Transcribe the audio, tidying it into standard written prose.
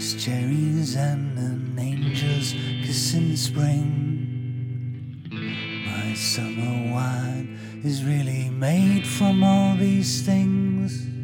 There's cherries and an angel's kiss in spring. My summer wine is really made from all these things.